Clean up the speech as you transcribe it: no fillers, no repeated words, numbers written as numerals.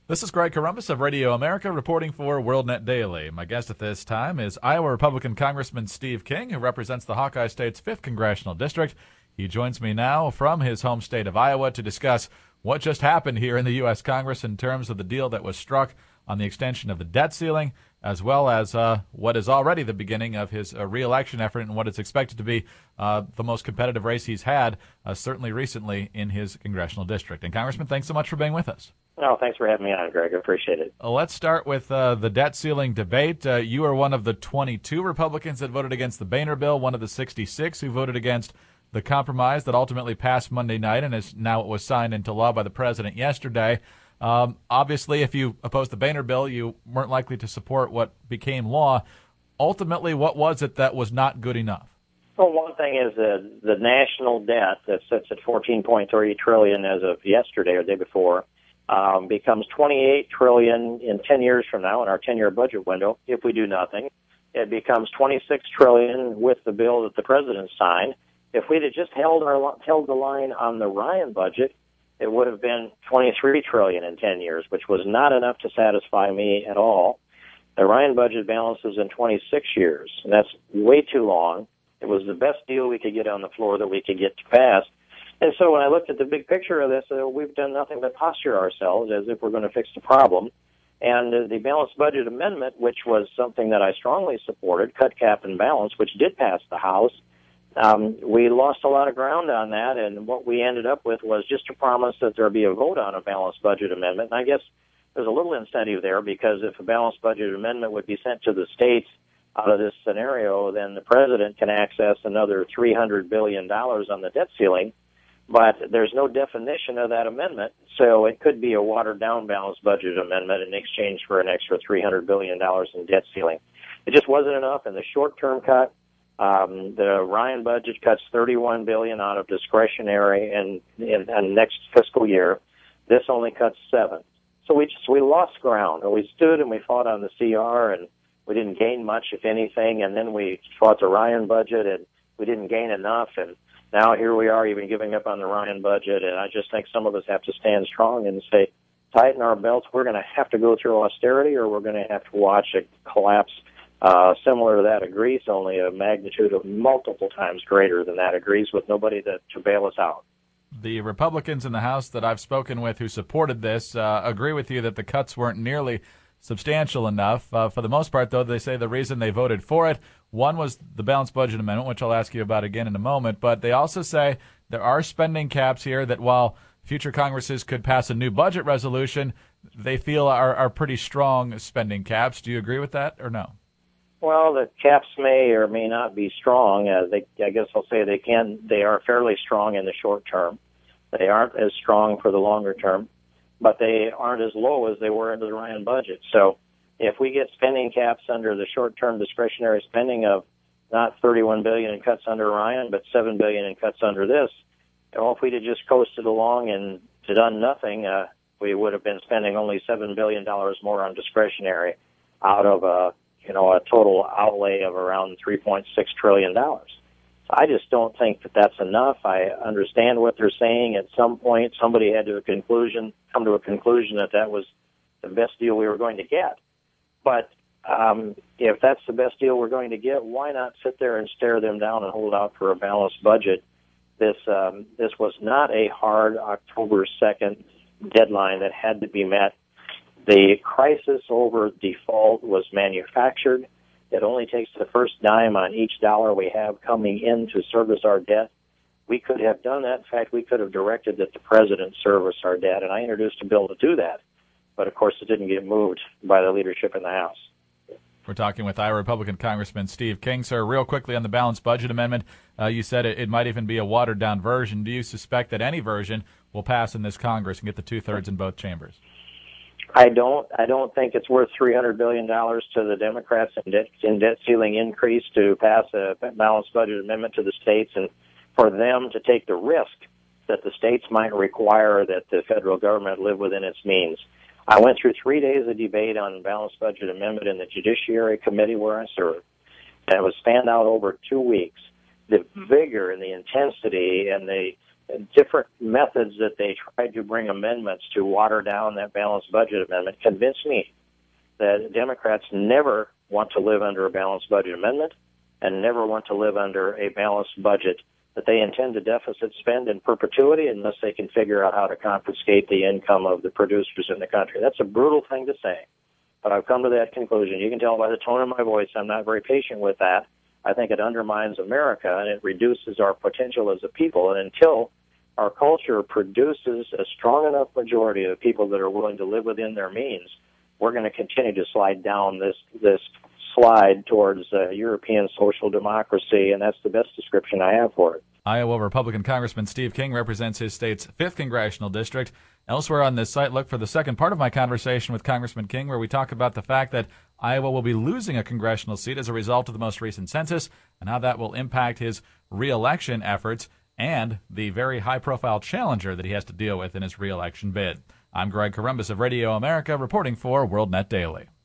This is Greg Columbus of Radio America reporting for WorldNet Daily. My guest at this time is Iowa Republican Congressman Steve King, who represents the Hawkeye State's 5th Congressional District. He joins me now from his home state of Iowa to discuss what just happened here in the U.S. Congress in terms of the deal that was struck on the extension of the debt ceiling, as well as what is already the beginning of his re-election effort and what is expected to be the most competitive race he's had, certainly recently, in his congressional district. And Congressman, thanks so much for being with us. Oh, thanks for having me on, Greg. I appreciate it. Let's start with the debt ceiling debate. You are one of the 22 Republicans that voted against the Boehner bill, one of the 66 who voted against the compromise that ultimately passed Monday night and is now it was signed into law by the president yesterday. Obviously, if you opposed the Boehner bill, you weren't likely to support what became law. Ultimately, what was it that was not good enough? Well, one thing is the national debt that sits at $14.3 trillion as of yesterday or the day before becomes $28 trillion in 10 years from now in our 10-year budget window if we do nothing. It becomes $26 trillion with the bill that the president signed. If we'd have just held the line on the Ryan budget, it would have been $23 trillion in 10 years, which was not enough to satisfy me at all. The Ryan budget balances in 26 years, and that's way too long. It was the best deal we could get on the floor that we could get to pass. And so when I looked at the big picture of this, we've done nothing but posture ourselves as if we're going to fix the problem. And the balanced budget amendment, which was something that I strongly supported, cut, cap, and balance, which did pass the House, we lost a lot of ground on that, and what we ended up with was just a promise that there would be a vote on a balanced budget amendment. And I guess there's a little incentive there, because if a balanced budget amendment would be sent to the states out of this scenario, then the president can access another $300 billion on the debt ceiling. But there's no definition of that amendment, so it could be a watered-down balanced budget amendment in exchange for an extra $300 billion in debt ceiling. It just wasn't enough in the short-term cut. The Ryan budget cuts $31 billion out of discretionary in next fiscal year. This only cuts $7 billion. So we lost ground. We stood and we fought on the CR, and we didn't gain much, if anything. And then we fought the Ryan budget, and we didn't gain enough. And now here we are, even giving up on the Ryan budget. And I just think some of us have to stand strong and say, tighten our belts. We're going to have to go through austerity, or we're going to have to watch it collapse. Similar to that of Greece, only a magnitude of multiple times greater than that of Greece, with nobody to bail us out. The Republicans in the House that I've spoken with who supported this agree with you that the cuts weren't nearly substantial enough. For the most part, though, they say the reason they voted for it, one was the balanced budget amendment, which I'll ask you about again in a moment, but they also say there are spending caps here that while future Congresses could pass a new budget resolution, they feel are pretty strong spending caps. Do you agree with that or no? Well, the caps may or may not be strong. I guess I'll say they are fairly strong in the short term. They aren't as strong for the longer term, but they aren't as low as they were under the Ryan budget. So if we get spending caps under the short-term discretionary spending of not $31 billion in cuts under Ryan, but $7 billion in cuts under this, if we'd have just coasted along and done nothing, we would have been spending only $7 billion more on discretionary out of a total outlay of around $3.6 trillion. I just don't think that that's enough. I understand what they're saying. At some point, somebody had come to a conclusion that that was the best deal we were going to get. But if that's the best deal we're going to get, why not sit there and stare them down and hold out for a balanced budget? This was not a hard October 2nd deadline that had to be met. The crisis over default was manufactured. It only takes the first dime on each dollar we have coming in to service our debt. We could have done that. In fact, we could have directed that the president service our debt, and I introduced a bill to do that. But, of course, it didn't get moved by the leadership in the House. We're talking with Iowa Republican Congressman Steve King. Sir, real quickly on the balanced budget amendment, you said it might even be a watered-down version. Do you suspect that any version will pass in this Congress and get the two-thirds in both chambers? I don't think it's worth $300 billion to the Democrats in debt ceiling increase to pass a balanced budget amendment to the states, and for them to take the risk that the states might require that the federal government live within its means. I went through 3 days of debate on the balanced budget amendment in the Judiciary Committee where I served, and it was spanned out over 2 weeks. The vigor and the intensity and the different methods that they tried to bring amendments to water down that balanced budget amendment convinced me that Democrats never want to live under a balanced budget amendment and never want to live under a balanced budget, that they intend to deficit spend in perpetuity unless they can figure out how to confiscate the income of the producers in the country. That's a brutal thing to say, but I've come to that conclusion. You can tell by the tone of my voice I'm not very patient with that. I think it undermines America, and it reduces our potential as a people. And until our culture produces a strong enough majority of people that are willing to live within their means, we're going to continue to slide down this slide towards European social democracy, and that's the best description I have for it. Iowa Republican Congressman Steve King represents his state's 5th congressional district. Elsewhere on this site, look for the second part of my conversation with Congressman King, where we talk about the fact that Iowa will be losing a congressional seat as a result of the most recent census and how that will impact his re-election efforts and the very high-profile challenger that he has to deal with in his re-election bid. I'm Greg Corombos of Radio America, reporting for WorldNet Daily.